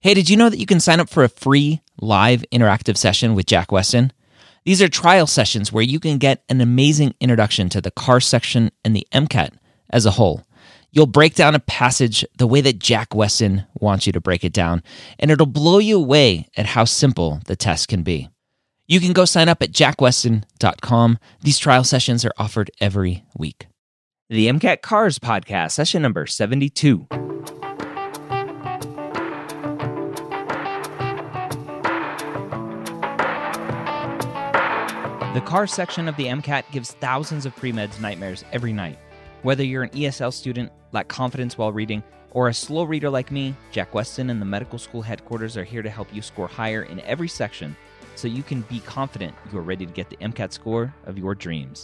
Hey, did you know that you can sign up for a free live interactive session with Jack Weston? These are trial sessions where you can get an amazing introduction to the CARS section and the MCAT as a whole. You'll break down a passage the way that Jack Weston wants you to break it down, and it'll blow you away at how simple the test can be. You can go sign up at jackweston.com. These trial sessions are offered every week. The MCAT CARS podcast, session number 72. The CARS section of the MCAT gives thousands of pre-meds nightmares every night. Whether you're an ESL student, lack confidence while reading, or a slow reader like me, Jack Weston and the medical school headquarters are here to help you score higher in every section so you can be confident you are ready to get the MCAT score of your dreams.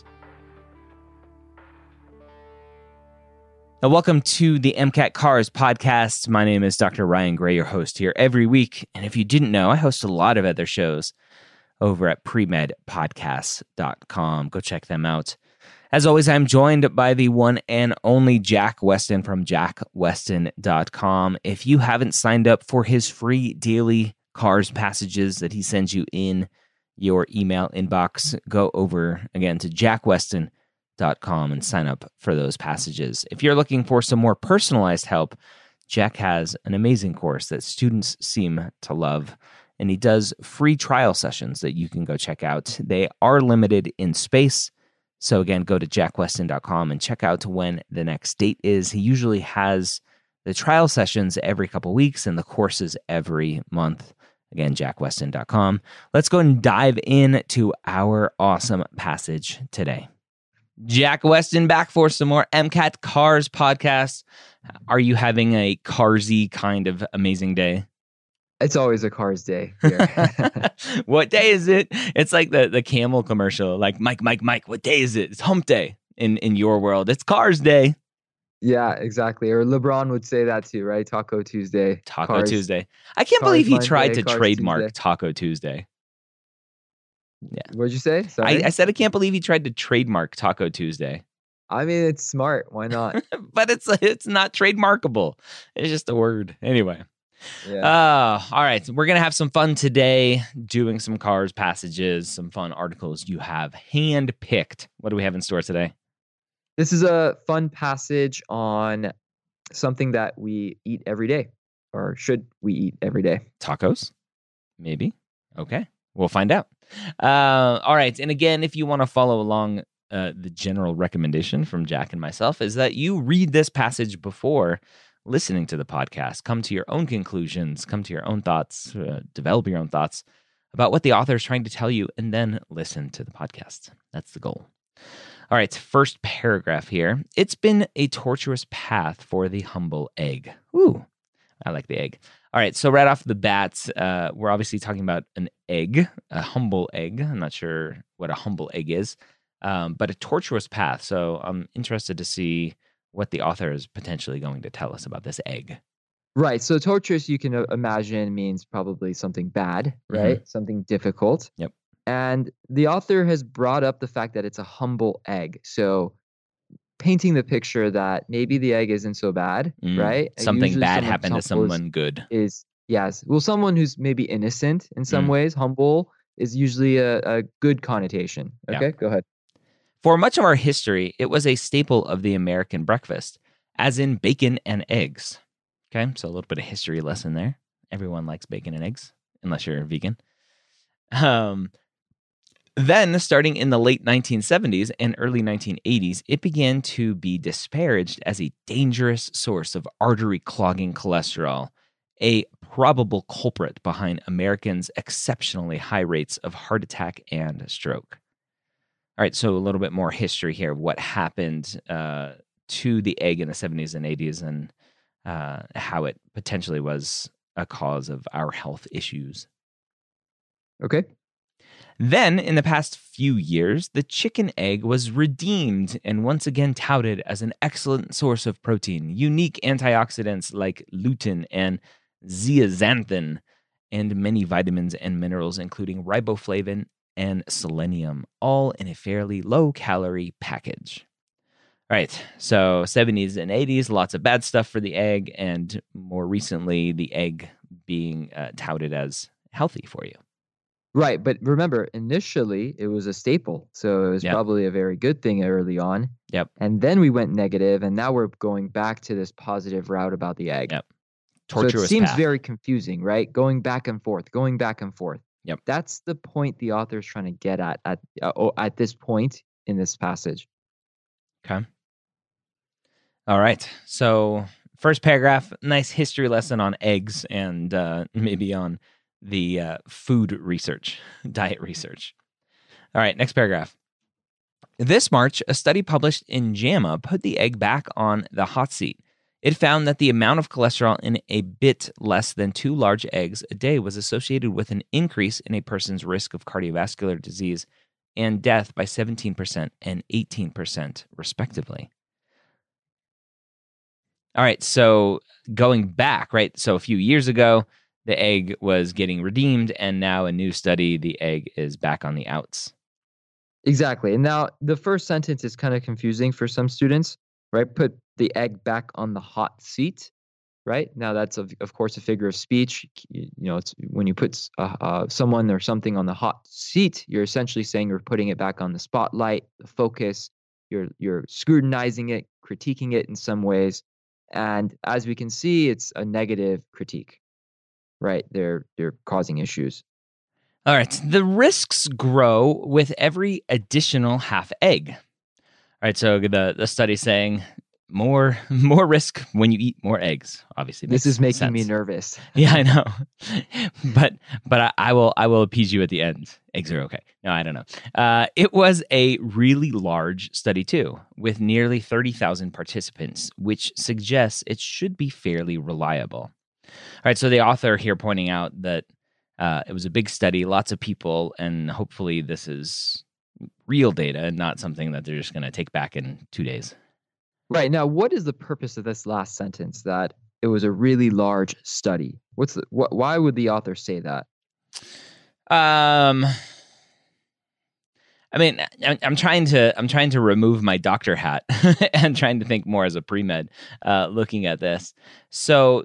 Now, welcome to the MCAT CARS podcast. My name is Dr. Ryan Gray, your host here every week. And if you didn't know, I host a lot of other shows over at premedpodcasts.com. Go check them out. As always, I'm joined by the one and only Jack Weston from jackweston.com. If you haven't signed up for his free daily CARS passages that he sends you in your email inbox, go over again to jackweston.com and sign up for those passages. If you're looking for some more personalized help, Jack has an amazing course that students seem to love. And he does free trial sessions that you can go check out. They are limited in space. So again, go to jackweston.com and check out when the next date is. He usually has the trial sessions every couple weeks and the courses every month. Again, jackweston.com. Let's go and dive into our awesome passage today. Jack Weston back for some more MCAT CARS podcast. Are you having a CARSy kind of amazing day? It's always a CARS day here. What day is it? It's like the Camel commercial, like Mike, what day is it? It's hump day in your world. It's CARS day. Yeah, exactly. Or LeBron would say that too, right? Taco Tuesday. Taco Tuesday. I can't believe he tried to trademark Tuesday. Taco Tuesday. Yeah. What'd you say? Sorry? I said I can't believe he tried to trademark Taco Tuesday. I mean, it's smart. Why not? But it's not trademarkable. It's just a word. Anyway. Yeah. All right. We're going to have some fun today doing some CARS passages, some fun articles you have hand-picked. What do we have in store today? This is a fun passage on something that we eat every day, or should we eat every day? Tacos? Maybe. Okay. We'll find out. All right. And again, if you want to follow along, the general recommendation from Jack and myself is that you read this passage before listening to the podcast. Come to your own conclusions, come to your own thoughts, develop your own thoughts about what the author is trying to tell you, and then listen to the podcast. That's the goal. All right, first paragraph here. It's been a tortuous path for the humble egg. Ooh, I like the egg. All right, so right off the bat, we're obviously talking about an egg, a humble egg. I'm not sure what a humble egg is, but a tortuous path. So I'm interested to see what the author is potentially going to tell us about this egg. Right. So torturous, you can imagine, means probably something bad, right? Mm-hmm. Something difficult. Yep. And the author has brought up the fact that it's a humble egg. So painting the picture that maybe the egg isn't so bad, right? Something usually bad happened to someone good. Yes. Well, someone who's maybe innocent in some ways, humble, is usually a good connotation. Okay, yeah. Go ahead. For much of our history, it was a staple of the American breakfast, as in bacon and eggs. Okay, so a little bit of history lesson there. Everyone likes bacon and eggs, unless you're a vegan. Then, starting in the late 1970s and early 1980s, it began to be disparaged as a dangerous source of artery-clogging cholesterol, a probable culprit behind Americans' exceptionally high rates of heart attack and stroke. All right, so a little bit more history here of what happened to the egg in the 70s and 80s and how it potentially was a cause of our health issues. Okay. Then, in the past few years, the chicken egg was redeemed and once again touted as an excellent source of protein, unique antioxidants like lutein and zeaxanthin, and many vitamins and minerals, including riboflavin and selenium, all in a fairly low-calorie package. Right. So 70s and 80s, lots of bad stuff for the egg, and more recently, the egg being touted as healthy for you. Right, but remember, initially it was a staple, so it was Yep. probably a very good thing early on. Yep. And then we went negative, and now we're going back to this positive route about the egg. Yep. So Tortuous it seems path. very confusing, right? Going back and forth, going back and forth. Yep. That's the point the author is trying to get at this point in this passage. Okay. All right. So first paragraph, nice history lesson on eggs and maybe on the food research, diet research. All right, next paragraph. This March, a study published in JAMA put the egg back on the hot seat. It found that the amount of cholesterol in a bit less than 2 large eggs a day was associated with an increase in a person's risk of cardiovascular disease and death by 17% and 18%, respectively. All right, so going back, right? So a few years ago, the egg was getting redeemed, and now a new study, the egg is back on the outs. Exactly. And now the first sentence is kind of confusing for some students, right? Put the egg back on the hot seat, right? Now that's of course a figure of speech. You know, it's when you put someone or something on the hot seat, you're essentially saying you're putting it back on the spotlight, the focus. You're scrutinizing it, critiquing it in some ways. And as we can see, it's a negative critique, right? They're causing issues. All right, the risks grow with every additional half egg. All right, so the study saying more risk when you eat more eggs. Obviously, this is making me sense. nervous. Yeah, I know, but I will appease you at the end. Eggs are okay. No, I don't know. It was a really large study too, with nearly 30,000 participants, which suggests it should be fairly reliable. All right, so the author here pointing out that it was a big study, lots of people, and hopefully this is real data and not something that they're just going to take back in 2 days. Right. Now, what is the purpose of this last sentence, that it was a really large study? Why would the author say that? I mean, I'm trying to remove my doctor hat and trying to think more as a pre-med, looking at this. So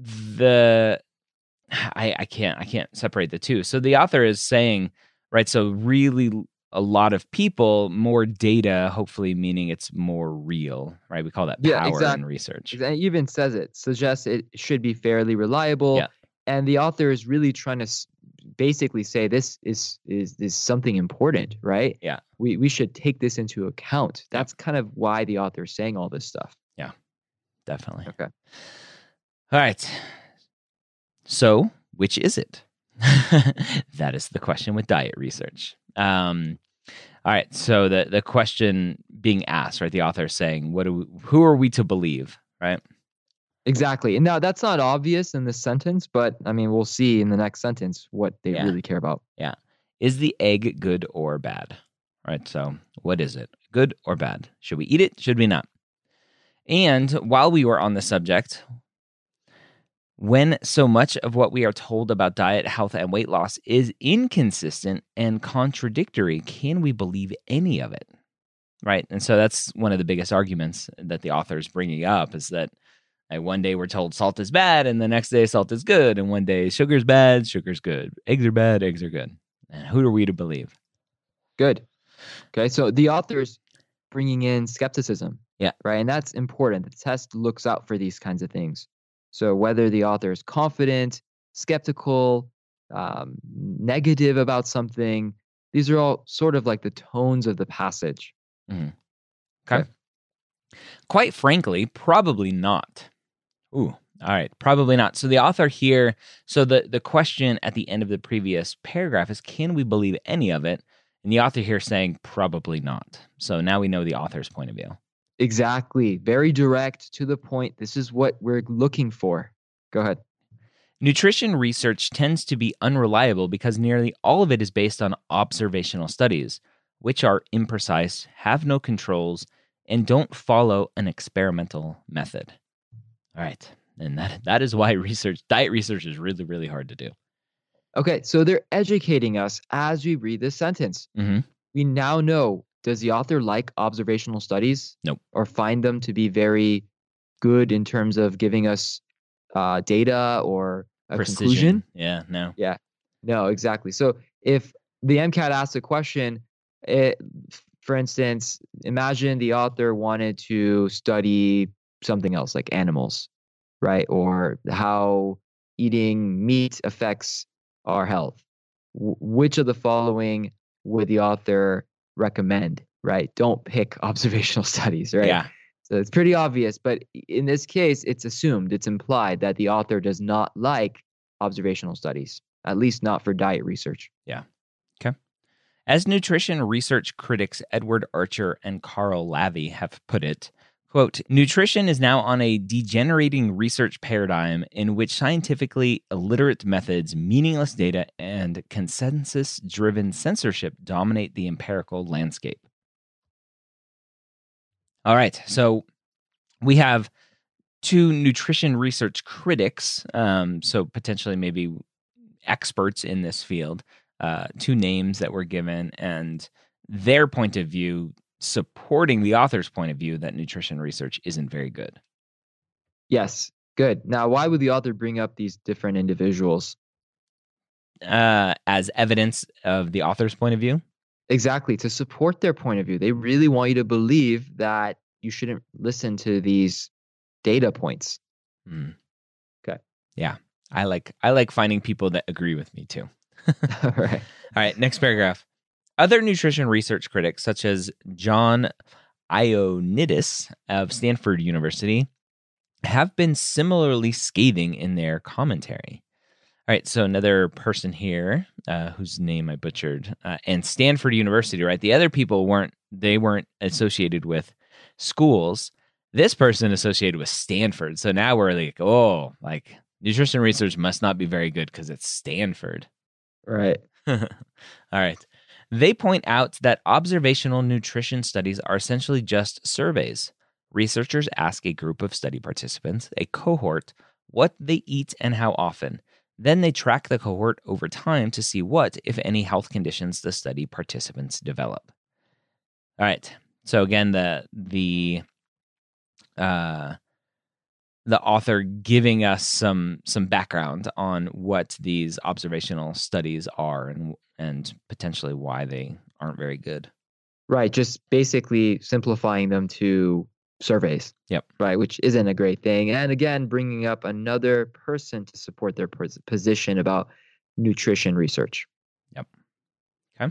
I can't separate the two. So the author is saying, right, so really a lot of people, more data, hopefully meaning it's more real, right? We call that power in research. It even says it suggests it should be fairly reliable. Yeah. And the author is really trying to basically say this is something important, right? Yeah. We should take this into account. That's kind of why the author is saying all this stuff. Yeah, definitely. Okay. All right. So, which is it? That is the question with diet research. All right. So the question being asked, right? The author is saying, who are we to believe, right? Exactly. And now that's not obvious in this sentence, but I mean, we'll see in the next sentence what they really care about. Yeah. Is the egg good or bad? All right. So what is it? Good or bad? Should we eat it? Should we not? And while we were on the subject, when so much of what we are told about diet, health, and weight loss is inconsistent and contradictory, can we believe any of it? Right? And so that's one of the biggest arguments that the author is bringing up, is that one day we're told salt is bad, and the next day salt is good, and one day sugar's bad, sugar's good. Eggs are bad, eggs are good. And who are we to believe? Good. Okay, so the author's bringing in skepticism. Yeah. Right? And that's important. The test looks out for these kinds of things. So whether the author is confident, skeptical, negative about something, these are all sort of like the tones of the passage. Mm-hmm. Okay. Quite frankly, probably not. Ooh, all right. Probably not. So the author here, so the question at the end of the previous paragraph is, can we believe any of it? And the author here saying probably not. So now we know the author's point of view. Exactly. Very direct, to the point. This is what we're looking for. Go ahead. Nutrition research tends to be unreliable because nearly all of it is based on observational studies, which are imprecise, have no controls, and don't follow an experimental method. All right. And that is why diet research is really, really hard to do. Okay, so they're educating us as we read this sentence. Mm-hmm. We now know does the author like observational studies? Nope. Or find them to be very good in terms of giving us data or a Precision. conclusion? Yeah, no. Yeah, no, exactly. So if the MCAT asks a question, for instance, imagine the author wanted to study something else like animals, right? Or how eating meat affects our health. Which of the following would the author recommend, right? Don't pick observational studies, right? Yeah. So it's pretty obvious, but in this case, it's assumed, it's implied that the author does not like observational studies, at least not for diet research. Yeah. Okay. As nutrition research critics Edward Archer and Carl Lavie have put it, quote, nutrition is now on a degenerating research paradigm in which scientifically illiterate methods, meaningless data, and consensus-driven censorship dominate the empirical landscape. All right, so we have two nutrition research critics, so potentially maybe experts in this field, two names that were given, and their point of view supporting the author's point of view that nutrition research isn't very good. Yes, good. Now, why would the author bring up these different individuals? As evidence of the author's point of view? Exactly, to support their point of view. They really want you to believe that you shouldn't listen to these data points. Okay. Yeah. I like finding people that agree with me too. All right. All right, next paragraph. Other nutrition research critics, such as John Ioannidis of Stanford University, have been similarly scathing in their commentary. All right, so another person here, whose name I butchered, and Stanford University, right? The other people weren't associated with schools. This person associated with Stanford. So now we're like, nutrition research must not be very good because it's Stanford. Right. All right. They point out that observational nutrition studies are essentially just surveys. Researchers ask a group of study participants, a cohort, what they eat and how often. Then they track the cohort over time to see what, if any, health conditions the study participants develop. All right. So again, the author giving us some background on what these observational studies are and potentially why they aren't very good. Right. Just basically simplifying them to surveys. Yep. Right. Which isn't a great thing. And again, bringing up another person to support their position about nutrition research. Yep. Okay.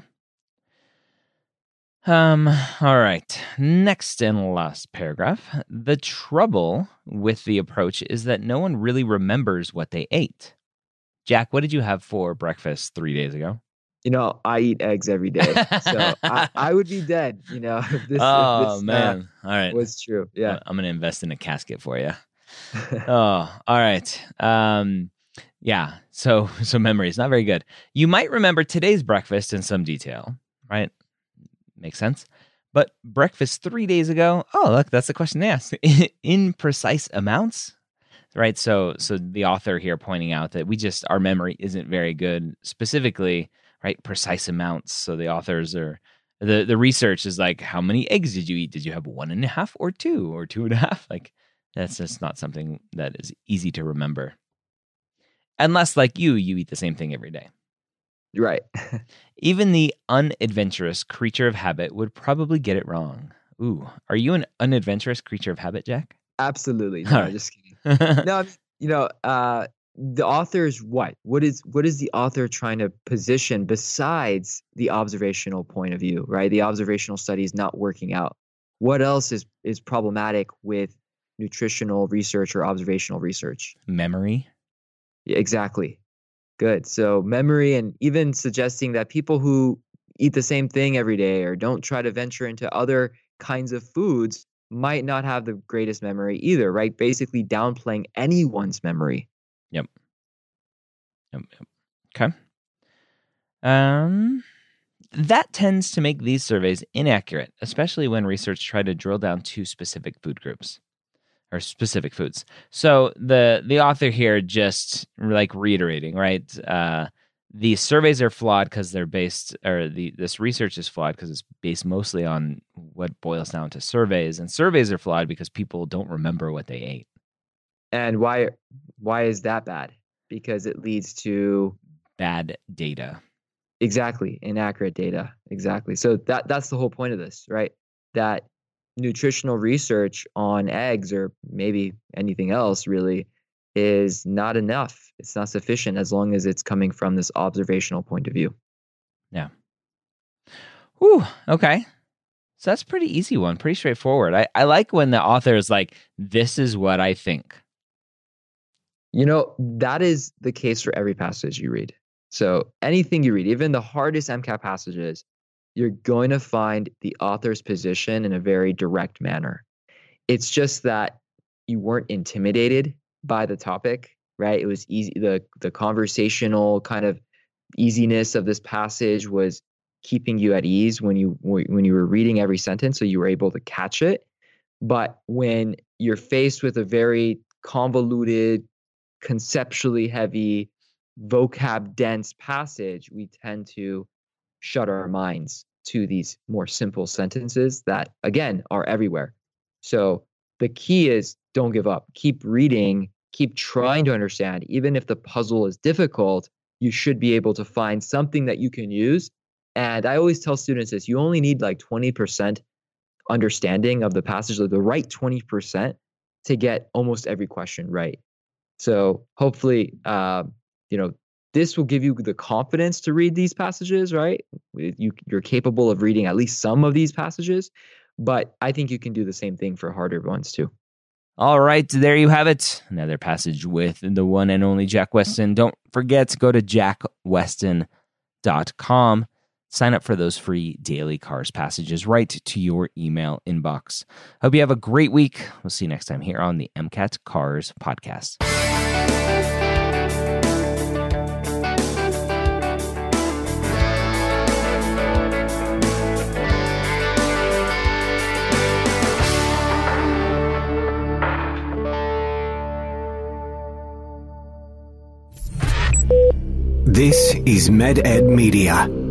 All right. Next and last paragraph. The trouble with the approach is that no one really remembers what they ate. Jack, what did you have for breakfast 3 days ago? I eat eggs every day. So I would be dead, if this man. All right. was true. Yeah. I'm going to invest in a casket for you. All right. Yeah. So memory is not very good. You might remember today's breakfast in some detail, right? Makes sense. But breakfast 3 days ago, look, that's the question they asked. In precise amounts, right? So the author here pointing out that our memory isn't very good, specifically, right? Precise amounts. So the authors the research is like, how many eggs did you eat? Did you have 1.5 or 2 or 2.5? Like, that's just not something that is easy to remember. Unless, like you eat the same thing every day. Right. Even the unadventurous creature of habit would probably get it wrong. Ooh, are you an unadventurous creature of habit, Jack? Absolutely. No, Right. just kidding. No, the author's what? What is the author trying to position besides the observational point of view, right? The observational study is not working out. What else is problematic with nutritional research or observational research? Memory. Yeah, exactly. Good. So memory, and even suggesting that people who eat the same thing every day or don't try to venture into other kinds of foods might not have the greatest memory either, right? Basically downplaying anyone's memory. Yep. Okay. That tends to make these surveys inaccurate, especially when research try to drill down to specific food groups or specific foods. So the author here just like reiterating, right? the surveys are flawed because they're based, or this research is flawed because it's based mostly on what boils down to surveys, and surveys are flawed because people don't remember what they ate. And why is that bad? Because it leads to bad data. Exactly, inaccurate data. Exactly. So that's the whole point of this, right? That nutritional research on eggs, or maybe anything else really, is not enough. It's not sufficient as long as it's coming from this observational point of view. Yeah. Whew, okay. So that's a pretty easy one, pretty straightforward. I like when the author is like, this is what I think. That is the case for every passage you read. So anything you read, even the hardest MCAT passages, you're going to find the author's position in a very direct manner. It's just that you weren't intimidated by the topic, right? It was easy. The conversational kind of easiness of this passage was keeping you at ease when you were reading every sentence, so you were able to catch it. But when you're faced with a very convoluted, conceptually heavy, vocab dense passage, we tend to shut our minds to these more simple sentences that, again, are everywhere. So the key is don't give up. Keep reading, keep trying to understand. Even if the puzzle is difficult, you should be able to find something that you can use. And I always tell students this, you only need like 20% understanding of the passage, like the right 20%, to get almost every question right. So hopefully, this will give you the confidence to read these passages, right? You're capable of reading at least some of these passages, but I think you can do the same thing for harder ones too. All right, there you have it. Another passage with the one and only Jack Weston. Don't forget to go to jackweston.com. Sign up for those free daily cars passages right to your email inbox. Hope you have a great week. We'll see you next time here on the MCAT Cars Podcast. This is MedEd Media.